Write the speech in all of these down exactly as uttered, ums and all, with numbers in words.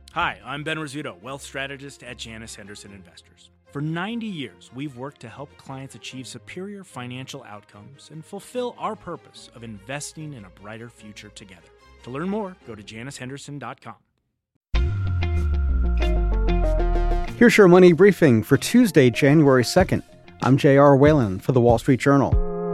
Hi, I'm Ben Rizzuto, wealth strategist at Janus Henderson Investors. For ninety years, we've worked to help clients achieve superior financial outcomes and fulfill our purpose of investing in a brighter future together. To learn more, go to janus henderson dot com. Here's your money briefing for Tuesday, January second. I'm J R. Whalen for The Wall Street Journal.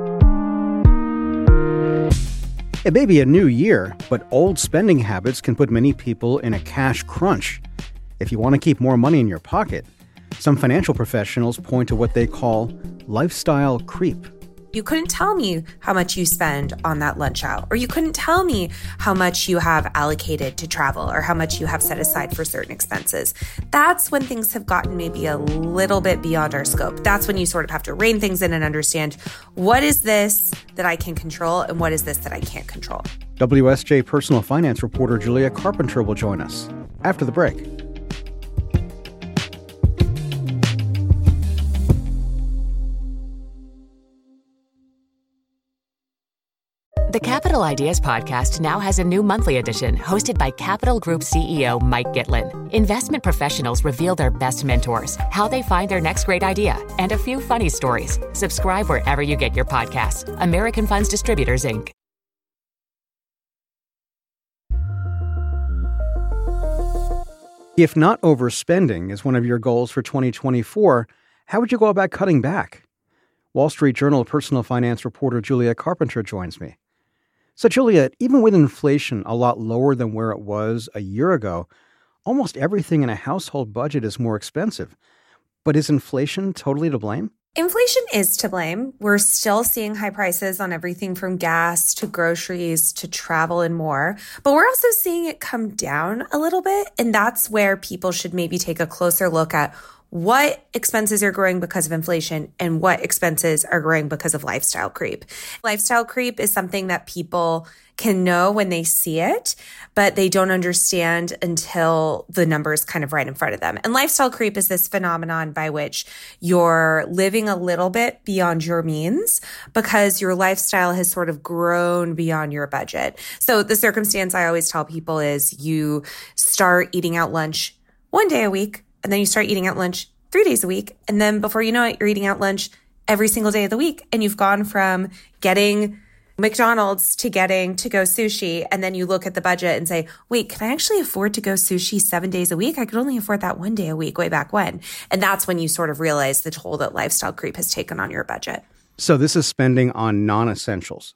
It may be a new year, but old spending habits can put many people in a cash crunch. If you want to keep more money in your pocket, some financial professionals point to what they call lifestyle creep. You couldn't tell me how much you spend on that lunch out, or you couldn't tell me how much you have allocated to travel or how much you have set aside for certain expenses. That's when things have gotten maybe a little bit beyond our scope. That's when you sort of have to rein things in and understand, what is this that I can control and what is this that I can't control? W S J personal finance reporter Julia Carpenter will join us after the break. The Capital Ideas Podcast now has a new monthly edition hosted by Capital Group C E O Mike Gitlin. Investment professionals reveal their best mentors, how they find their next great idea, and a few funny stories. Subscribe wherever you get your podcasts. American Funds Distributors, Incorporated. If not overspending is one of your goals for twenty twenty-four, how would you go about cutting back? Wall Street Journal personal finance reporter Julia Carpenter joins me. So, Julia, even with inflation a lot lower than where it was a year ago, almost everything in a household budget is more expensive. But is inflation totally to blame? Inflation is to blame. We're still seeing high prices on everything from gas to groceries to travel and more. But we're also seeing it come down a little bit. And that's where people should maybe take a closer look at what expenses are growing because of inflation and what expenses are growing because of lifestyle creep. Lifestyle creep is something that people can know when they see it, but they don't understand until the numbers kind of right in front of them. And lifestyle creep is this phenomenon by which you're living a little bit beyond your means because your lifestyle has sort of grown beyond your budget. So the circumstance I always tell people is you start eating out lunch one day a week, and then you start eating out lunch three days a week. And then before you know it, you're eating out lunch every single day of the week. And you've gone from getting McDonald's to getting to go sushi. And then you look at the budget and say, wait, can I actually afford to go sushi seven days a week? I could only afford that one day a week way back when. And that's when you sort of realize the toll that lifestyle creep has taken on your budget. So this is spending on non-essentials.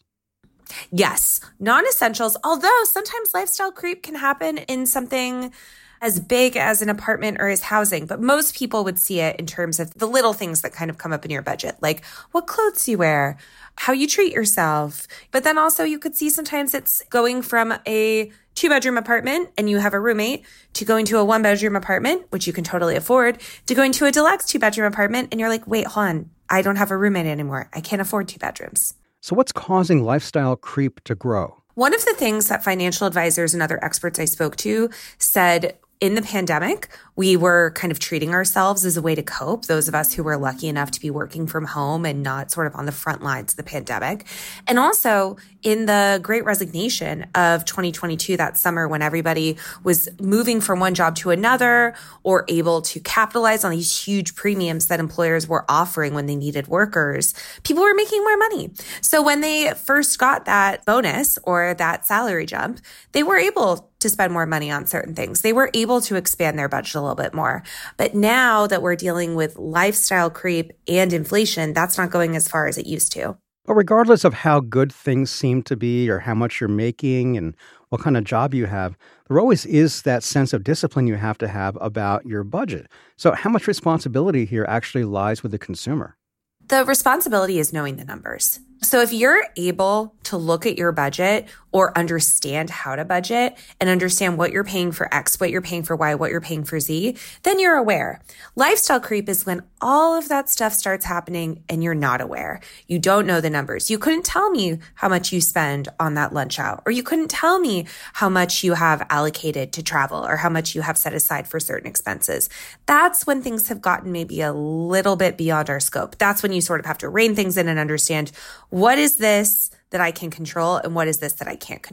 Yes, non-essentials. Although sometimes lifestyle creep can happen in something as big as an apartment or as housing. But most people would see it in terms of the little things that kind of come up in your budget, like what clothes you wear, how you treat yourself. But then also you could see sometimes it's going from a two-bedroom apartment and you have a roommate to going to a one-bedroom apartment, which you can totally afford, to going to a deluxe two-bedroom apartment. And you're like, wait, hold on, I don't have a roommate anymore. I can't afford two bedrooms. So what's causing lifestyle creep to grow? One of the things that financial advisors and other experts I spoke to said in the pandemic, we were kind of treating ourselves as a way to cope, those of us who were lucky enough to be working from home and not sort of on the front lines of the pandemic. And also in the Great Resignation of twenty twenty-two, that summer when everybody was moving from one job to another or able to capitalize on these huge premiums that employers were offering when they needed workers, people were making more money. So when they first got that bonus or that salary jump, they were able to spend more money on certain things. They were able to expand their budget a little bit more. But now that we're dealing with lifestyle creep and inflation, that's not going as far as it used to. But regardless of how good things seem to be or how much you're making and what kind of job you have, there always is that sense of discipline you have to have about your budget. So how much responsibility here actually lies with the consumer? The responsibility is knowing the numbers. So if you're able to look at your budget or understand how to budget and understand what you're paying for X, what you're paying for Y, what you're paying for Z, then you're aware. Lifestyle creep is when all of that stuff starts happening and you're not aware. You don't know the numbers. You couldn't tell me how much you spend on that lunch out, or you couldn't tell me how much you have allocated to travel or how much you have set aside for certain expenses. That's when things have gotten maybe a little bit beyond our scope. That's when you sort of have to rein things in and understand, what is this that I can control and what is this that I can't control?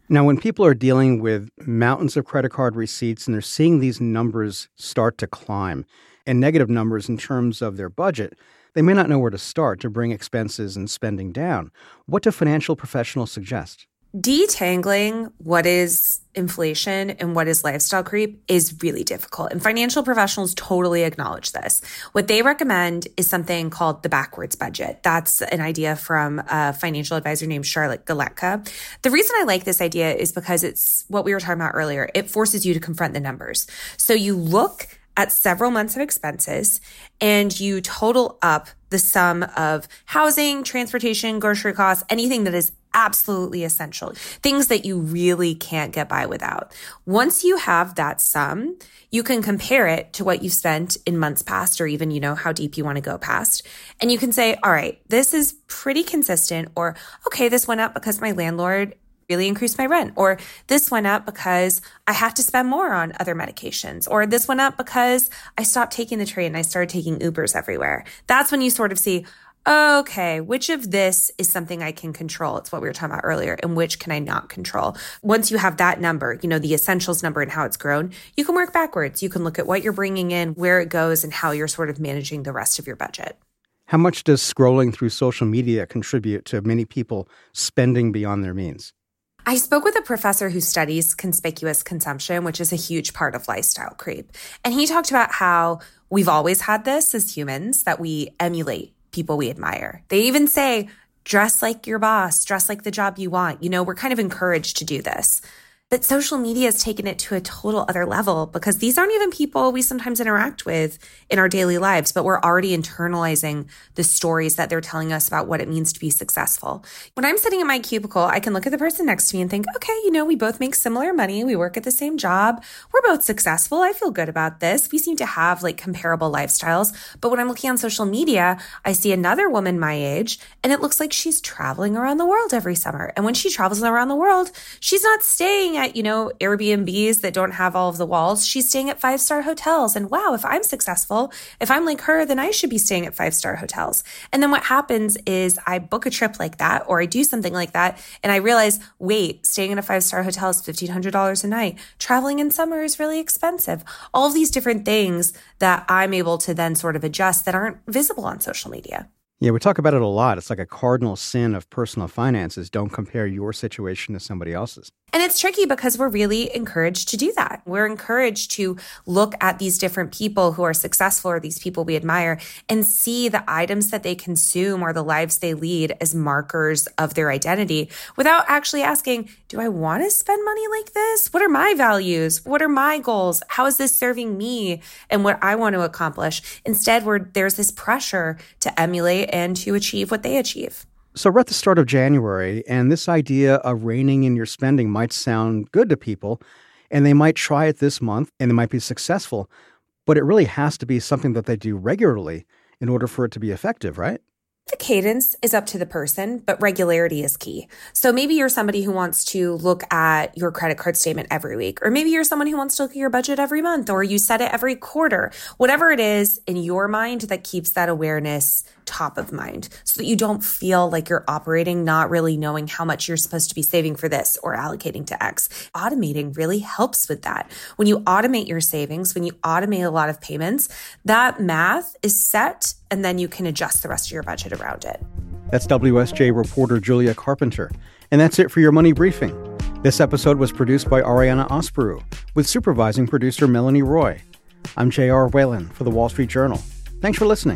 Now, when people are dealing with mountains of credit card receipts and they're seeing these numbers start to climb and negative numbers in terms of their budget, they may not know where to start to bring expenses and spending down. What do financial professionals suggest? Detangling what is inflation and what is lifestyle creep is really difficult. And financial professionals totally acknowledge this. What they recommend is something called the backwards budget. That's an idea from a financial advisor named Charlotte Galetka. The reason I like this idea is because it's what we were talking about earlier. It forces you to confront the numbers. So you look at several months of expenses and you total up the sum of housing, transportation, grocery costs, anything that is absolutely essential, things that you really can't get by without. Once you have that sum, you can compare it to what you've spent in months past, or even, you know, how deep you want to go past. And you can say, all right, this is pretty consistent, or, okay, this went up because my landlord really increased my rent, or this went up because I have to spend more on other medications, or this went up because I stopped taking the train and I started taking Ubers everywhere. That's when you sort of see, okay, which of this is something I can control? It's what we were talking about earlier. And which can I not control? Once you have that number, you know, the essentials number and how it's grown, you can work backwards. You can look at what you're bringing in, where it goes, and how you're sort of managing the rest of your budget. How much does scrolling through social media contribute to many people spending beyond their means? I spoke with a professor who studies conspicuous consumption, which is a huge part of lifestyle creep. And he talked about how we've always had this as humans, that we emulate people we admire. They even say, dress like your boss, dress like the job you want. You know, we're kind of encouraged to do this. But social media has taken it to a total other level, because these aren't even people we sometimes interact with in our daily lives, but we're already internalizing the stories that they're telling us about what it means to be successful. When I'm sitting in my cubicle, I can look at the person next to me and think, okay, you know, we both make similar money. We work at the same job. We're both successful. I feel good about this. We seem to have like comparable lifestyles. But when I'm looking on social media, I see another woman my age, and it looks like she's traveling around the world every summer. And when she travels around the world, she's not staying at, you know, Airbnbs that don't have all of the walls. She's staying at five-star hotels. And wow, if I'm successful, if I'm like her, then I should be staying at five-star hotels. And then what happens is I book a trip like that, or I do something like that, and I realize, wait, staying in a five-star hotel is fifteen hundred dollars a night. Traveling in summer is really expensive. All of these different things that I'm able to then sort of adjust that aren't visible on social media. Yeah, we talk about it a lot. It's like a cardinal sin of personal finances. Don't compare your situation to somebody else's. And it's tricky because we're really encouraged to do that. We're encouraged to look at these different people who are successful, or these people we admire, and see the items that they consume or the lives they lead as markers of their identity, without actually asking, do I want to spend money like this? What are my values? What are my goals? How is this serving me and what I want to accomplish? Instead, we're, there's this pressure to emulate and to achieve what they achieve. So we're at the start of January, and this idea of reining in your spending might sound good to people, and they might try it this month, and they might be successful, but it really has to be something that they do regularly in order for it to be effective, right? The cadence is up to the person, but regularity is key. So maybe you're somebody who wants to look at your credit card statement every week, or maybe you're someone who wants to look at your budget every month, or you set it every quarter. Whatever it is in your mind that keeps that awareness top of mind, so that you don't feel like you're operating not really knowing how much you're supposed to be saving for this or allocating to X. Automating really helps with that. When you automate your savings, when you automate a lot of payments, that math is set, and then you can adjust the rest of your budget around it. That's W S J reporter Julia Carpenter. And that's it for your Money Briefing. This episode was produced by Ariana Osperu, with supervising producer Melanie Roy. I'm J R Whalen for The Wall Street Journal. Thanks for listening.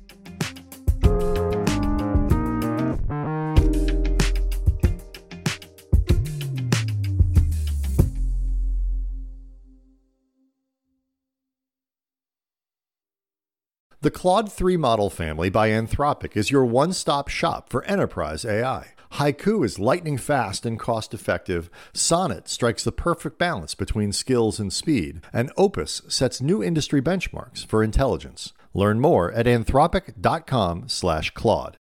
The Claude three model family by Anthropic is your one-stop shop for enterprise A I. Haiku is lightning fast and cost-effective. Sonnet strikes the perfect balance between skills and speed. And Opus sets new industry benchmarks for intelligence. Learn more at anthropic dot com slash Claude.